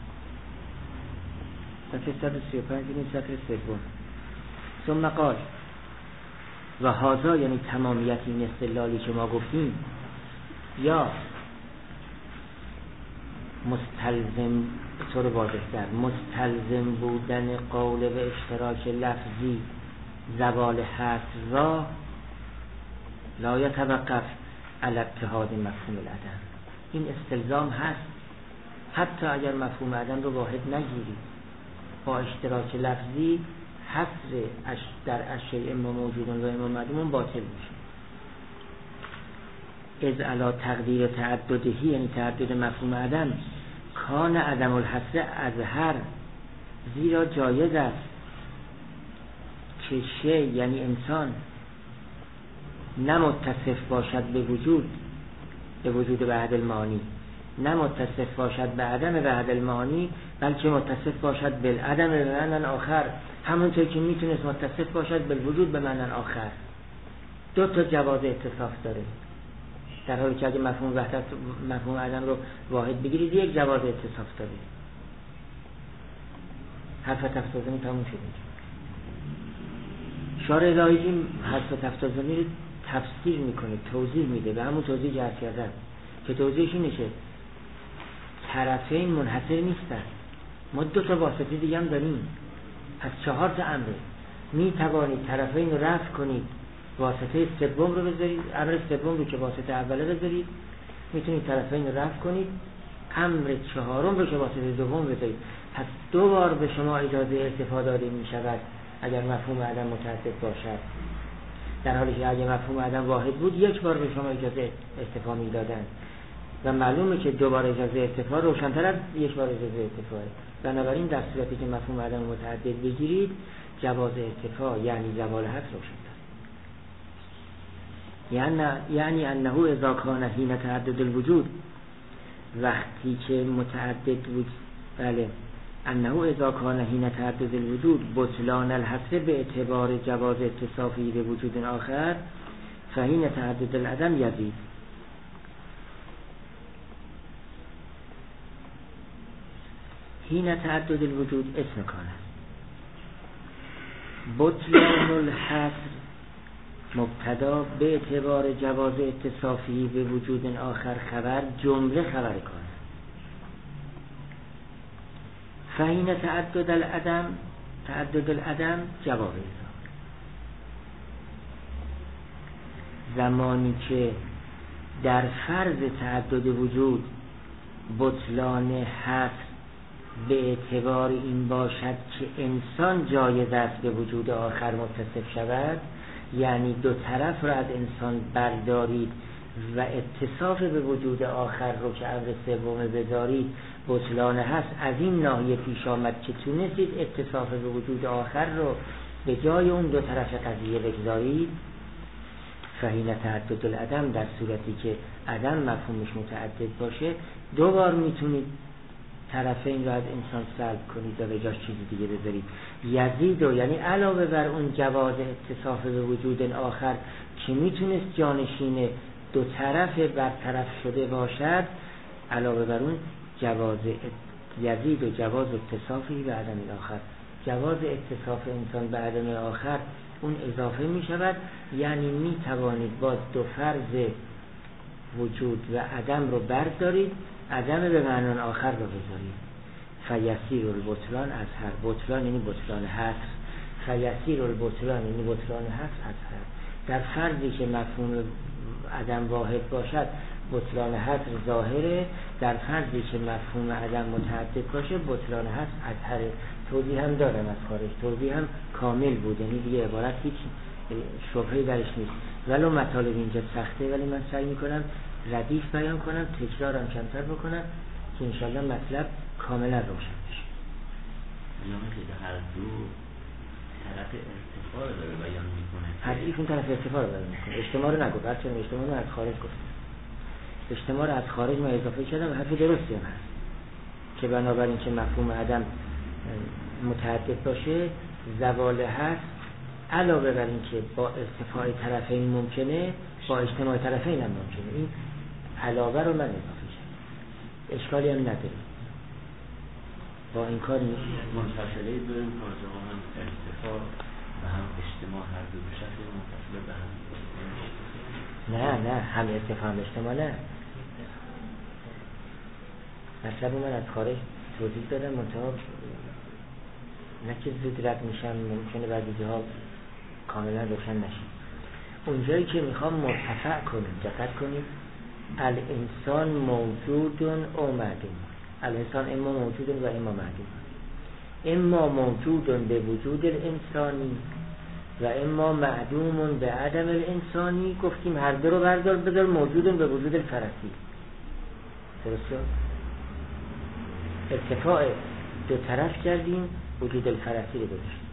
Speaker 1: صفحه صد و سی و پنج این سطر سوم. ثم قال و هذا یعنی تمامیت این استدلالی که ما گفتیم یا مستلزم طور واضح در مستلزم بودن قول به اشتراک لفظی زوال حصر را لا یتوقف علی اتحاد مفهوم العدم. این استلزام هست حتی اگر مفهوم عدم رو واحد نگیری، با اشتراک لفظی حصر در اشیاء اما موجودون و اما معدومون باطل میشه. از علا تقدیر تعددهی یعنی تعدد مفهوم عدم کان عدم الحصر اظهر، زیرا جایز است که شی یعنی انسان نه متصف باشد به وجود به وجود بعد المعانی، نه متصف باشد به عدم بعد المعانی، بلکه متصف باشد بالعدم به معنی آخر، همونطور که میتونست متصف باشد بالوجود به معنی آخر. دو تا جواز اتصاف داره، در حالی که اگه مفهوم وحدت مفهوم عدم رو واحد بگیرید یک جواز اتصاف داره. حرف تفصیلی تموم شد. شارع الهی حرف تفصیلی رو تفسیر میکنه، توضیح میده، به همون توضیح که عرض کردم که توضیحش اینه که طرفین منحصر نیستن، ما دو تا واسطه دیگه هم داریم، پس چهار تا امره. می توانید طرفین رو رفع کنید، واسطه سوم رو بذارید، امر سوم رو که واسطه اوله بذارید، میتونید طرفین رو رفع کنید، امر چهارم رو که واسطه دوم بذارید. پس دو بار به شما اجازه ارتفاع داده می شود اگر مفهوم عدم متعدد باشد، در حالی که اگر مفهوم عدم واحد بود یک بار به شما اجازه ارتفاع می دادن و معلومه که دو بار اجازه ارتفاع روشن‌تر از یک بار اجازه ارتفاعه. بنابراین در صورتی که مفهوم عدم متعدد بگیرید جواز ارتفاع یعنی زوال حد روشن‌تر. یعنی یعنی انه اذا کان حین تعدد الوجود، وقتی که متعدد بود، بله انه اذا کان حین تعدد الوجود بطلان الحصر به اعتبار جواز اتصافی به وجود آخر، فحین تعدد العدم یزید. حین تعدد الوجود اسم کان است. بطلان الحصر مبتدا به اعتبار جواز اتصافی به وجود آخر خبر، جمله خبر کان. فحین تعدد العدم تعدد العدم جواب اضافه. زمانی که در فرض تعدد وجود بطلان حصر به اعتبار این باشد که انسان جایز است به وجود آخر متصف شود، یعنی دو طرف را از انسان بردارید و اتصاف به وجود آخر رو که امر سوم بذارید، بطلان هست. از این ناحیه پیش آمد که تونستید اتصاف به وجود آخر رو به جای اون دو طرف قضیه بگذارید. فحین تعدد العدم در صورتی که عدم مفهومش متعدد باشه، دو بار میتونید طرفین را از انسان سلب کنید و به جاش چیزی دیگه بذارید. یزید و یعنی علاوه بر اون جواز اتصاف به وجود آخر که میتونست جانشین دو طرف برطرف شده باشد، علاوه بر اون جواز یزید و جواز اتصافی به عدم آخر، جواز اتصاف انسان به عدم آخر اون اضافه می شود. یعنی می توانید با دو فرض وجود و عدم رو بردارید، عدم به معنی آخر رو بذارید. فیسیر البطلان از هر بطلان یعنی بطلان حصر، فیسیر البطلان یعنی بطلان حصر از هر. در فرضی که مفهوم عدم واحد باشد، بطلان حصر ظاهره، در فرضی که مفهوم عدم متعدد باشه بطلان حصر اظهره. توضیح هم دارم از خارج، توضیح هم کامل بود، یعنی دیگه عبارت هیچ شبهه‌ای درش نیست. ولو مطالب اینجا سخته ولی من سعی میکنم ردیف بیان کنم، تکرارم کمتر بکنم که انشالله مطلب کاملا روشن بشه.
Speaker 3: یعنی که هر دو طرف ارتفاع رو داره بیان میکنه.
Speaker 1: هر یک اون طرف ارتفاع رو بیان میکنه. اجتماع رو نگو، بچه‌ها اجتماع رو از خارج گفتم. اجتماع رو از خارج ما اضافه کردم، حرف درستی هم هست که بنابراین که مفهوم عدم متعدد باشه زوال هست علاوه بر این که با ارتفاع طرفین ممکنه با اجتماع طرفین هم ممکنه. این علاوه رو من اضافه کردم، اشکالی هم نداره. با این کار
Speaker 3: منفصله داریم که هم ارتفاع و هم اجتماع هر دو بشکل منفصله به هم.
Speaker 1: نه نه هم ارتفاع هم اجتماع نه. مطلب من از خارج توضیح دادم، منتها نه که زود رد میشم، ممکنه بعضی جاها کاملا روشن نشه. اونجایی که میخوام مرتفع کنیم دقت کنیم، الانسان موجود او معدوم. الانسان اما موجود و اما معدوم. اما موجود به وجود الانسانی و اما معدوم به عدم الانسانی. گفتیم هر دو رو بردار بذار موجود به وجود الفرسی. درسته؟ ارتفاع دو طرف کردیم، وجود الفرسی رو گذاشتیم.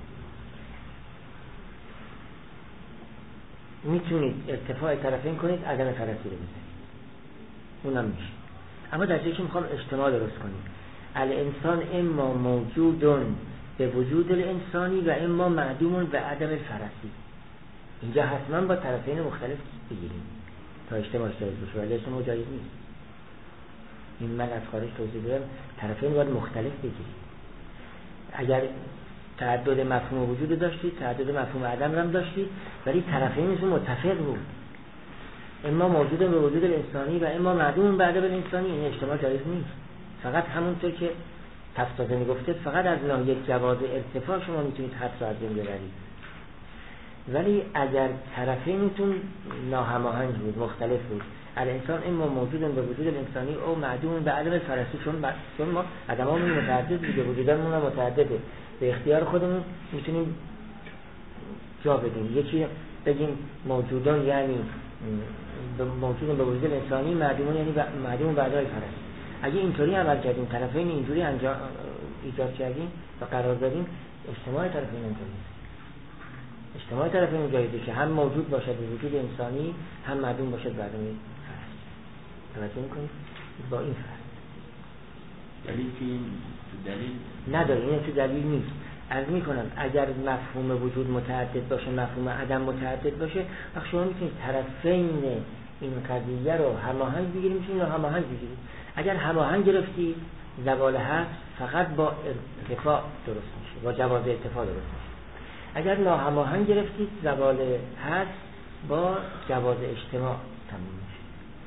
Speaker 1: میتونید ارتفاع طرفین کنید، عدم فرسی رو بزنید، اونم میشه. اما در جایی که میخوام اجتماع درست کنیم، الانسان اما موجودون به وجود الانسانی و اما معدومون به عدم الفرسی. اینجا حتما با طرفین مختلف بگیریم تا اجتماع جایز بشه، ولی اجتماع جایز نیست. این من از خارج توضیح دادم، طرفین باید مختلف بگیریم. اگر تعدد مفهوم وجود داشتید، تعدد مفهوم عدم هم داشتید، ولی طرفینشون متفق بود. اما موجود به وجود الانسانی و اما معدوم به عدم الانسانی، این اجتماع جایز نیست. فقط همونطور که تفسیر میگفته، فقط از ناحیه جواز ارتفاع شما میتونید حد را از بین ببرید. ولی اگر طرفینتون ناهماهنگ بود، مختلف بود، الانسان اما موجود به وجود الانسانی او معدوم به عدم الفرسی، چون چون ما عدمامون متعدد دیگه، وجودمون هم متعدده، به اختیار خودمون میتونیم جا بدیم. یکی بگیم موجودان یعنی موجود به وجود الانسانی، معدوم یعنی معدوم به عدم الفرسی. اگه اینطوری عمل کردیم، طرفین اینجوری انجام ایجاد کردیم و قرار دادیم، اجتماع طرفین اینجوری اجتماع طرفین جایزه که هم موجود باشد به وجود انسانی، هم معدوم باشد به عدم فرسی. توجه میکنید؟ با این فرق
Speaker 3: دلیل که این دلیل
Speaker 1: نداره، این تو دلیل نیست. عرض میکنم اگر مفهوم وجود متعدد باشه، مفهوم عدم متعدد باشه، وقت شما میتونید طرفین این قضیه رو هماهنگ بگیریم، میتونید هماهنگ بگیرید. اگر هماهنگ گرفتی، زوال هست فقط با ارتفاع درست میشه، با جواز ارتفاع درست میشه. اگر ناهماهنگ گرفتید، زوال هست با جواز اجتماع تموم میشه.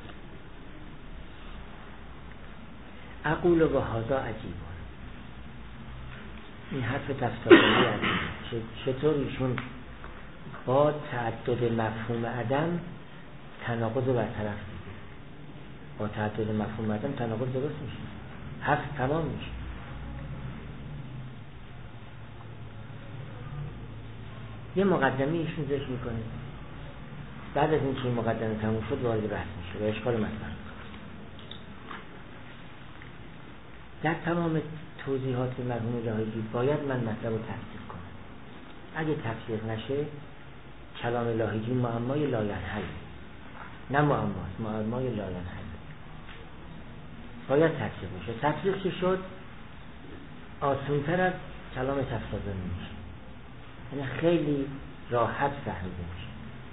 Speaker 1: اقول و هذا عجیب. این حرف تفسیری است. چطور ایشون با تعدد مفهوم عدم تناقض رو برطرف می‌کنه؟ با تعدد مفهوم عدم تناقض درست میشه، حرف تمام میشه. یه مقدمه ایشون ذکر میکنه، بعد از اینکه این مقدمه تموم شد وارد بحث میشه و اشکال مطلب. در تمام توضیحات مرحوم لاهیجی باید من مطلب رو تفسیر کنم. اگه تفسیر نشه، کلام لاهیجی معمای لاینحل، نه معماست، معمای لاینحل. باید تفسیر بشه. تفسیر که شد، آسان‌تر از کلام تفسیر میشه، یعنی خیلی راحت فهمیده میشه.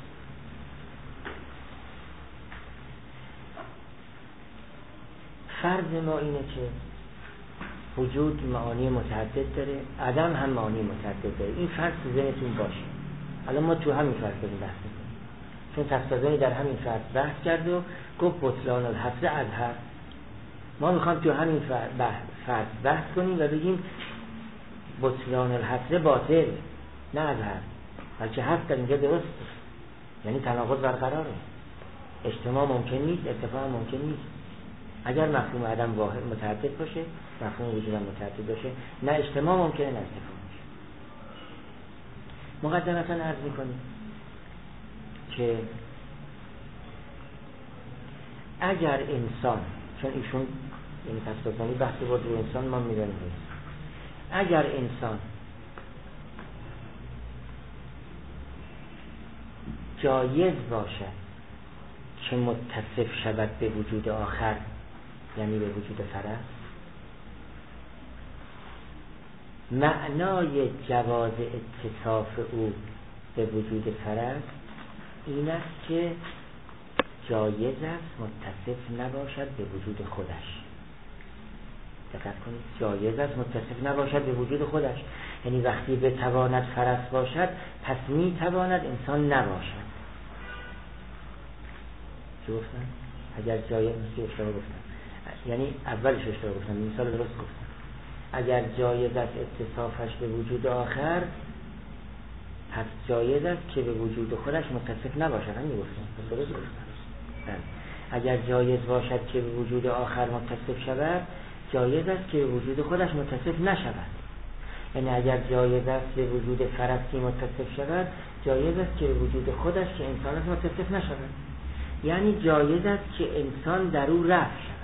Speaker 1: فرض ما اینه که وجود معانی متعدد داره، عدم هم معانی متعدد داره. این فرض تو ذهنتون باشه. الان ما تو همین فرض داریم بحث می‌کنیم، چون تفسیری در همین فرض بحث کرد و گفت بطلان الحصر اظهر. ما میخوام تو همین فرض بحث کنیم و بگیم بطلان الحصر باطل، نه اظهر، بلکه حصر در اینجا درست، یعنی تناقض برقراره. اجتماع ممکن نیست، ارتفاع ممکن نیست. اگر مفهوم عدم واحد متعدد باشه، مفهوم وجود هم متعدد باشه، نه اجتماع ممکنه نه ارتفاع ممکنه. مقدمتا عرض میکنیم که اگر انسان، چون ایشون یعنی تصادفی بحثی بود رو انسان، ما می‌دونیم اگر انسان جایز باشد که متصف شود به وجود آخر، یعنی به وجود فرد، معنای جواز اتصاف او به وجود فرد این است که جایز است متصف نباشد به وجود خودش. دقت کنید، جایز است متصف نباشد به وجود خودش، یعنی وقتی بتواند فرس باشد پس می تواند انسان نباشد. چی گفتم؟ اگر جایز است، اشتباه گفتم، یعنی اولش اشتباه گفتم، مثال درست گفتم. اگر جایز است اتصافش به وجود آخر، پس جایز است که به وجود خودش متصف نباشد. هم میگفتم درست گفتم. اگر جایز باشد که به وجود آخر متصف شود، جایز است که به وجود خودش متصف نشود. یعنی اگر جایز است به وجود فرستی متصف شود، جایز است که به وجود خودش که انسان است متصف نشود. یعنی جایز است که انسان در او رفع شود.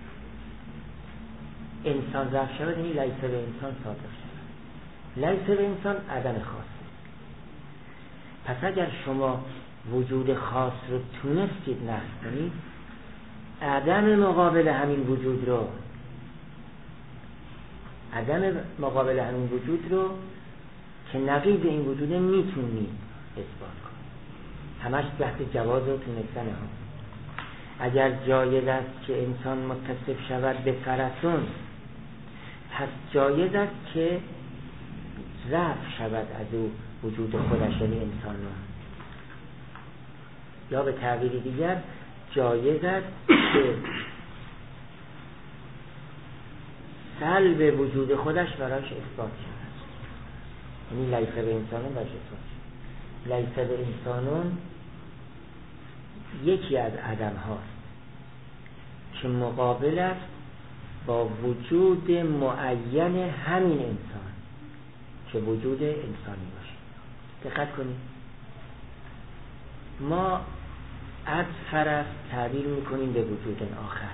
Speaker 1: انسان رفع شود یعنی لیس به انسان صادق شود. لیس به انسان عدم خاص. پس اگر شما وجود خاص رو تونستید نفی کنید، عدم مقابل همین وجود رو عدم مقابل همین وجود رو که نقیض این وجود میتونید اثبات کنید. همش تحت جواز و تونستن هم. اگر جایز است که انسان متصف شود به فرسون، پس جایز است که رفع شود از او وجود خودش، یعنی انسان رو. یا به تعبیر دیگر جایز است که سلب وجود خودش برایش اثبات شود. یعنی لیس به انسانون برایش اثبات شود. لیس به انسانون یکی از عدم هاست که مقابل است با وجود معین همین انسان که وجود انسانی باشه. دقت کنید، ما از فرس تعبیر میکنیم به وجود آخر،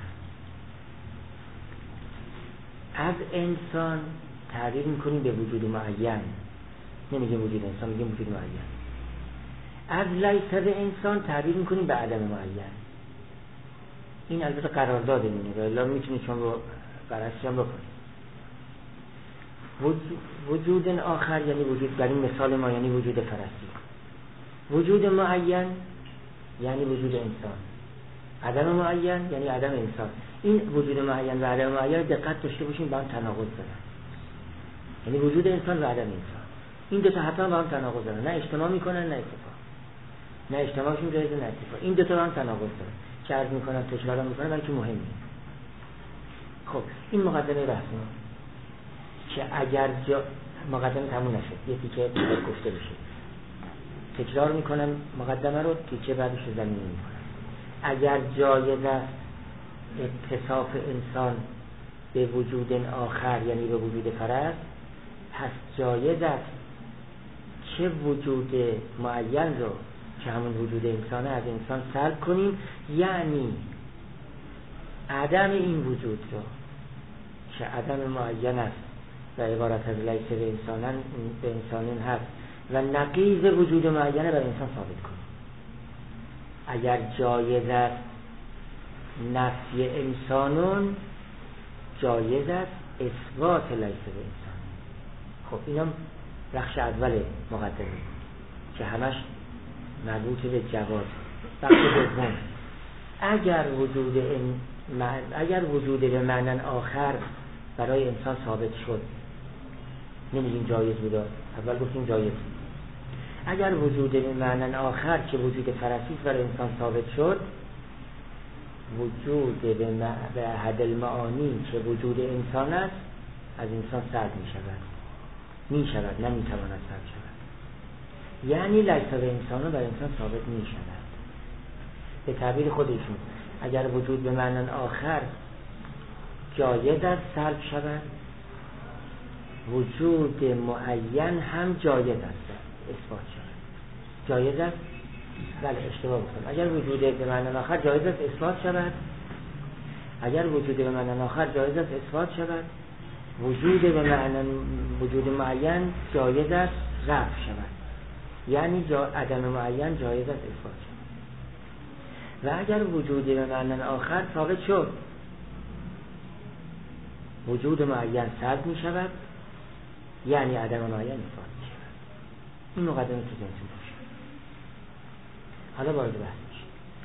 Speaker 1: از انسان تعبیر میکنیم به وجود معین، نمیگیم وجود انسان، میگیم وجود معین. از لیس به انسان تعبیر میکنیم به عدم معین. این البته قرارداد مونه و الا میتونید چون رو بررسی هم بکنید. وجود آخر یعنی وجود، در این مثال ما یعنی وجود فرستی. وجود معین یعنی وجود انسان. عدم معین یعنی عدم انسان. این وجود معین و عدم معین دقت داشته باشیم با هم تناقض دارن. یعنی وجود انسان و عدم انسان، این دو تا حتما با هم تناقض دارن، نه اجتماع میکنن نه اتفاق، نه اجتماعشون جایزه نه اتفاق. این دو تا با هم تناقض دارن. چه عرض میکنن تکرارم میکنن ولی که مهمه. خب این مقدمه بحث ما که اگر جا مقدمه تموم نشد یه تیکه گفته بشه، تکرار میکنم مقدمه رو، تیکه بعدش رو زمین میکنم. اگر جایز است اتصاف انسان به وجود آخر یعنی به وجود فرد، پس جایز است که وجود معین رو که همون وجود انسانه از انسان سلب کنیم، یعنی عدم این وجود رو که عدم معین است و عبارت از لیس به انسانن به انسانین هست و نقیض وجود معینه بر انسان ثابت کنیم. اگر جایز است نفی انسانون، جایز است اثبات لیس به انسان. خب اینا بخش اول مقدمه که همش مربوط به جواز. بخش دوم، اگر وجود این اگر وجود به معنی آخر برای انسان ثابت شد، نمیگیم جایز بود، اول گفتیم جایز. اگر وجود به معنی آخر که وجود فرسی برای انسان ثابت شد، وجود به احد المعانی که وجود انسان است از انسان سلب می شود می شود نه می تواند سلب شود. یعنی لیس به انسان برای انسان ثابت می شود. به تعبیر خودشون اگر وجود به معنی آخر جایز است سلب شود، وجود معین هم جایز است اثبات شود. جایز است، بله اشتباه گفتم، اگر وجود به معنی آخر جایز است اثبات شود، اگر وجود به معنی آخر جایز است اثبات شود، وجود به معنی وجود معین جایز است رفع شود، یعنی جا عدم معین جایز است اثبات شود. و اگر وجود به معنی آخر ثابت شد، وجود معین سلب می شود، یعنی عدم معین اثبات می شود. این مقدمه تو ذهنتون باشه. حالا وارد بحث میشه.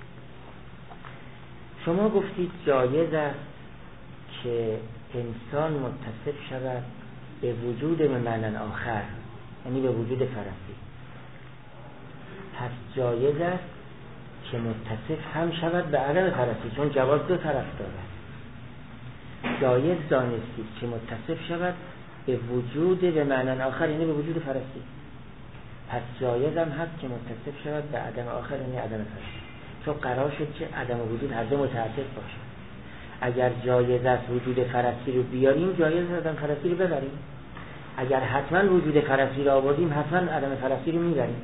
Speaker 1: شما گفتید جایز است که انسان متصف شود به وجود به معنی آخر، یعنی به وجود فرضی. پس جایز است که متصف هم شود به عدم فرضی، چون جواز دو طرف دارد. جایز دانستید که متصف شود به وجود به معنی آخر، یعنی به وجود فرضی. پس جایز هم هست که متصف شود به عدم آخر، یعنی عدم فرضی، چون قرار شد که عدم وجود هر دو متعدد باشد. اگر جایز است وجود فرضی رو بیاریم، جایز است عدم فرضی رو ببریم. اگر حتما وجود فرضی رو آوردیم، حتما عدم فرضی رو میبریم.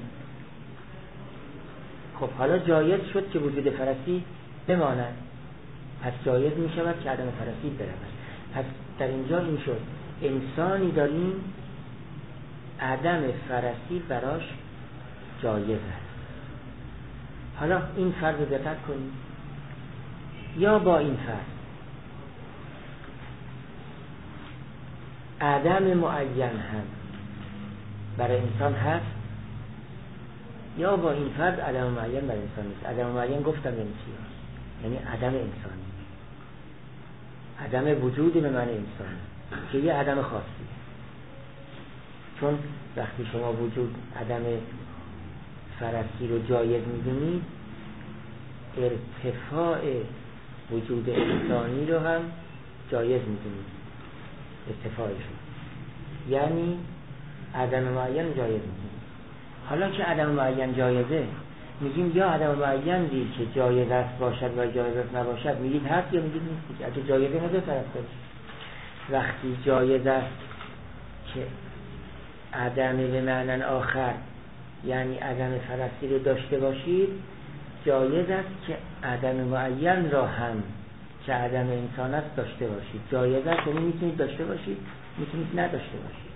Speaker 1: خب حالا جایز شد که وجود فرضی بماند، پس جایز می شود که عدم فرضی برود. پس در اینجا این شد انسانی داریم عدم فرضی براش جایز است. حالا این فرض رو دقت کنید، یا با این فرض عدم معین هم برای انسان هست، یا با این فرض عدم معین برای انسان نیست. عدم معین گفتم یعنی چی؟ یعنی عدم انسانی، عدم وجود به معنی انسانی که یه عدم خاصی. چون وقتی شما وجود عدم فرضی رو جایز می‌دونید، ارتفاع وجود انسانی رو هم جایز می‌دونید، ارتفاعشون، یعنی عدم معین جایز می‌دونید. حالا که عدم معین جایزه، میگیم یا عدم معین دید که جایز است باشد و جایز است نباشد، میگید هست یا میگید نیست. اگه جایزه ما دو طرف داریم. وقتی جایز است که عدم به معنی آخر، یعنی عدم فرضی رو داشته باشید، جایز است که عدم معین را هم که عدم انسان است داشته باشید. جایز است، یعنی میتونید داشته باشید، میتونید نداشته باشید.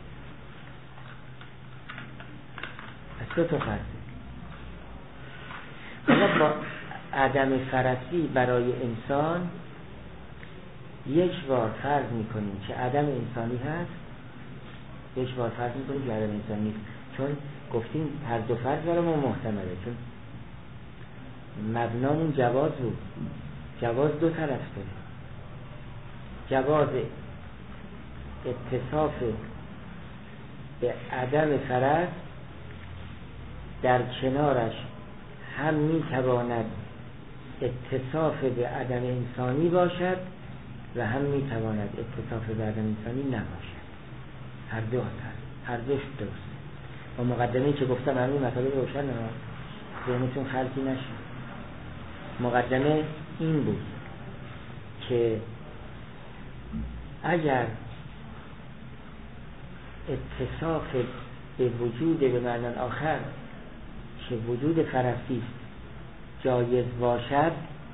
Speaker 1: پس دو تا فرضه. حالا با عدم فرضی برای انسان یک بار فرض میکنیم که عدم انسانی هست، یک بار فرض میکنیم که عدم انسانی نیست. چون گفتیم هر دو فرض برای ما محتمله، چون مبنامون جواز بود. جواز دو طرف داره. جواز اتصاف به عدم فرض در کنارش هم میتواند اتصاف به عدم انسانی باشد و هم میتواند اتصاف به عدم انسانی نباشد. هر دو هست، هر دوش درست. با مقدمه‌ای که گفتم همین مطالب روشن ها، ذهنتون خلطی نشه. مقدمه این بود که اگر اتصاف به وجود به معنی آخر که وجود فرضی جایز باشد،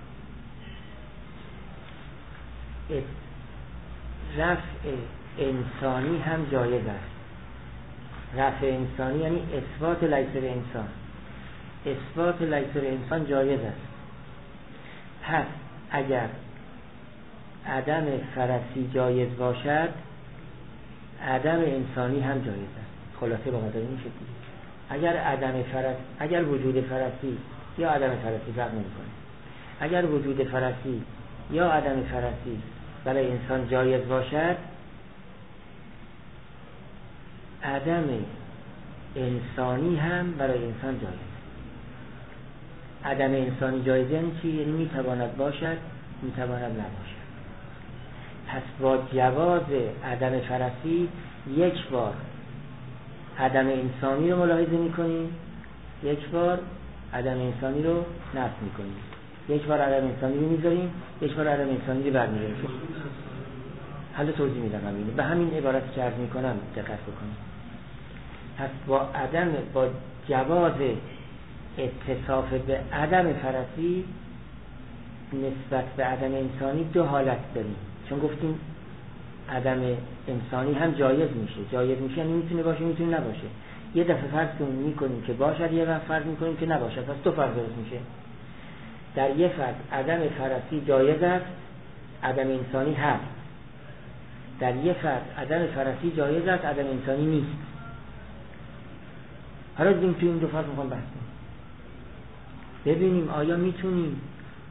Speaker 1: رفع انسانی هم جایز است. رفع انسانی یعنی اثبات لیس به انسان. اثبات لیس به انسان جایز است. پس اگر عدم فرضی جایز باشد، عدم انسانی هم جایز است. خلاصه با مداری میشه دید. اگر عدم فرض، اگر وجود فرضی یا عدم فرضی فرق نمی‌کنه، اگر وجود فرضی یا عدم فرضی برای انسان جایز باشد، عدم انسانی هم برای انسان جایز است. عدم انسانی جایز یعنی چی؟ یعنی میتواند باشد، میتواند نباشد. پس با جواز عدم فرضی یک بار عدم انسانی رو ملاحظه میکنیم، یک بار عدم انسانی رو نفی میکنیم. یک بار عدم انسانی رو میذاریم، یک بار عدم انسانی رو برمی‌داریم. حالا توضیح میدم همین. به همین عبارت که عرض میکنم دقت بکنید. پس با عدم با جواز اتصاف به عدم فرضی نسبت به عدم انسانی دو حالت داریم. چون گفتیم عدم انسانی هم جایز میشه. جایز میشه یعنی میتونه باشه میتونه نباشه. یه دفعه فرض میکنیم که باشد، یه دفعه فرض میکنیم که نباشد. پس دو فرض درست میشه. در یه فرض عدم فرضی جایز است، عدم انسانی هست. در یه فرض عدم فرضی جایز است، عدم انسانی نیست. حالا دیدیم تو این دو فرض میخوام بحث کنیم. ببینیم آیا میتونیم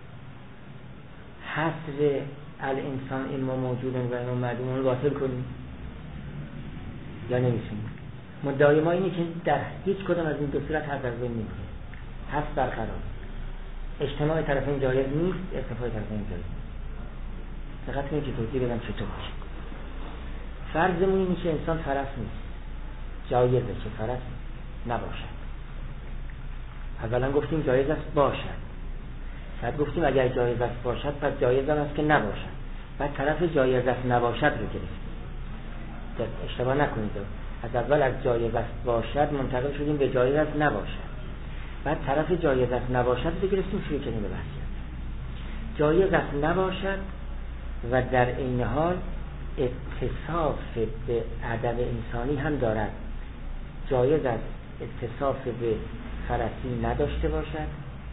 Speaker 1: حصر الانسان علم موجودن و علم معدوم رو باطل کنیم یا نمیتونیم؟ مدعای ما اینه که در هیچ کدام از این دو صورت حصر از بین نمیره. حصر برقرار. اجتماع طرفین جایز نیست، ارتفاع طرفین جایز نیست. فقط اینه که توضیح بدم چطور میشه. فرضمون اینه که انسان فرس نیست، جایزه که فرس نباشد. اولا گفتیم جایز است باشد، بعد گفتیم اگر جایز است باشد پس جایز است که نباشد، بعد طرف جایز است نباشد رو گرفتیم. اشتباه نکنید، از اول از جایز است باشد منتقل شدیم به جایز است نباشد، بعد طرف جایز است نباشد رو گرفتیم. شروع کردیم به بحث. جایز است نباشد و در این حال اتصاف به عدم انسانی هم دارد. جایز است اتصاف به فرسی نداشته باشد،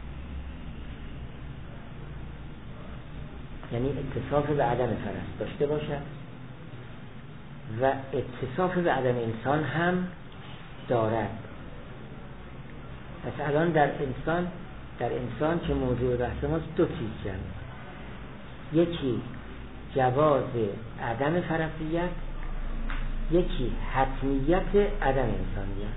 Speaker 1: یعنی اتصاف به عدم فرس داشته باشد و اتصاف به عدم انسان هم دارد. پس الان در انسان در انسان که موضوع بحث ماست دو چیز جمعه. یکی جواز عدم فرضیت، یکی حتمیت عدم انسانیت.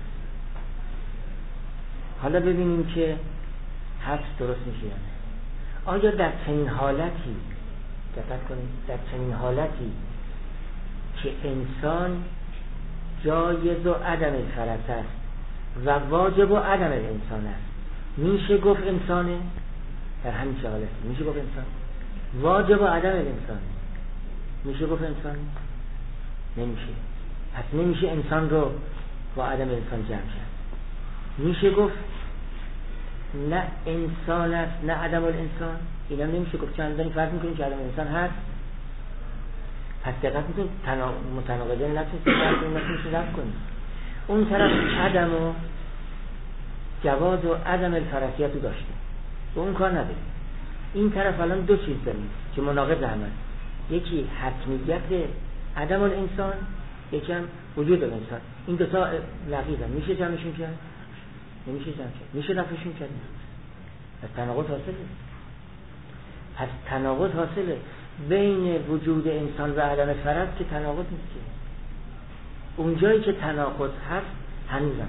Speaker 1: حالا ببینیم که حدس درست میشه یا نه. آیا در چنین حالتی دقت کنید، در چنین حالتی که انسان جایز و عدم فرض است و واجب و عدم انسان است، میشه گفت انسانه؟ در همین حالت میشه گفت انسان؟ واجب و عدم انسانه میشه گفت انسان؟ نمیشه. پس نمیشه انسان رو با عدم انسان جمع کرد. میشه گفت نه انسان است نه عدم الانسان؟ اینا نمیشه گفت. چندانی فرض میکنیم که عدم انسان هست. پس دقت میکنیم متناقضه نفسش رو رفت کنیم. اون طرف عدم و جواز و عدم الفرضیت رو داشته و اون کار نداره. این طرف الان دو چیز داریم که مناقض هم هست. یکی حتمیت عدم الانسان، یکی هم وجود الانسان. این دو تا نقیضن. میشه جمعشون کرد؟ نمیشه جمع کرد. میشه رفعشون کرد؟ پس تناقض حاصله. پس تناقض حاصله بین وجود انسان و عدم فرض که تناقض نیست. اونجایی که تناقض هست هنوزم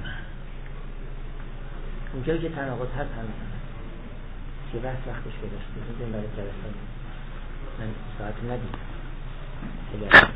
Speaker 1: اونجایی که تناقض هست هنوزم که بحث وقتش گذاشت. بزنیم برای جلسه من ساعت ندید.